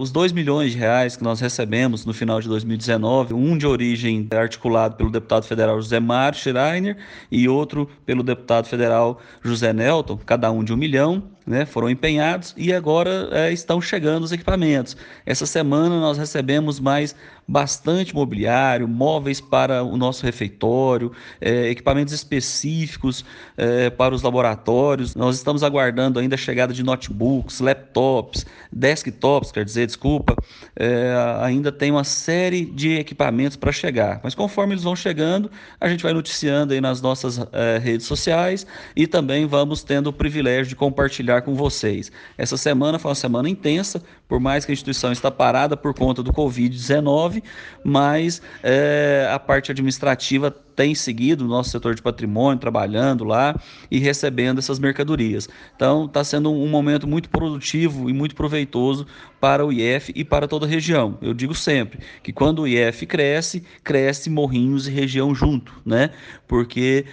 os R$ 2 milhões que nós recebemos no final de 2019, um de origem articulado pelo deputado federal José Mário Schreiner e outro pelo deputado federal José Nelton, cada um de 1 milhão, né, foram empenhados e agora estão chegando os equipamentos. Essa semana nós recebemos mais bastante mobiliário, móveis para o nosso refeitório, equipamentos específicos para os laboratórios. Nós estamos aguardando ainda a chegada de notebooks, laptops, desktops, quer dizer, desculpa. Ainda tem uma série de equipamentos para chegar, mas conforme eles vão chegando, a gente vai noticiando aí nas nossas redes sociais e também vamos tendo o privilégio de compartilhar com vocês. Essa semana foi uma semana intensa, por mais que a instituição está parada por conta do Covid-19, mas a parte administrativa tem seguido o nosso setor de patrimônio, trabalhando lá e recebendo essas mercadorias. Então, está sendo um momento muito produtivo e muito proveitoso para o IF e para toda a região. Eu digo sempre que quando o IF cresce, cresce Morrinhos e região junto, né? Porque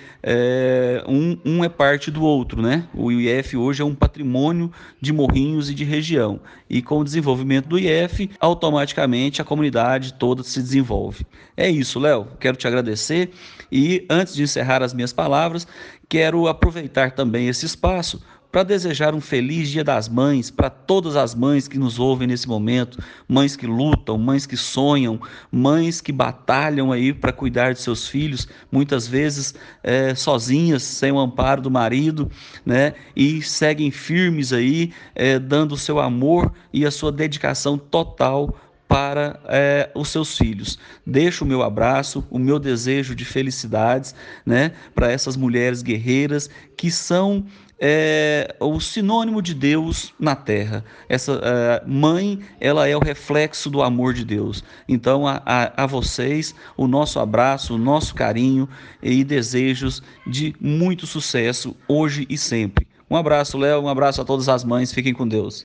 um é parte do outro, né? O IF hoje é um patrimônio de Morrinhos e de região. E com o desenvolvimento do IF, automaticamente a comunidade toda se desenvolve. É isso, Léo. Quero te agradecer. E antes de encerrar as minhas palavras, quero aproveitar também esse espaço para desejar um feliz Dia das Mães para todas as mães que nos ouvem nesse momento, mães que lutam, mães que sonham, mães que batalham aí para cuidar de seus filhos, muitas vezes sozinhas, sem o amparo do marido, né? E seguem firmes aí, dando o seu amor e a sua dedicação total para os seus filhos. Deixo o meu abraço, o meu desejo de felicidades, né, para essas mulheres guerreiras que são o sinônimo de Deus na terra. Essa mãe, ela é o reflexo do amor de Deus. Então, a vocês, o nosso abraço, o nosso carinho e desejos de muito sucesso hoje e sempre. Um abraço, Léo, um abraço a todas as mães, fiquem com Deus.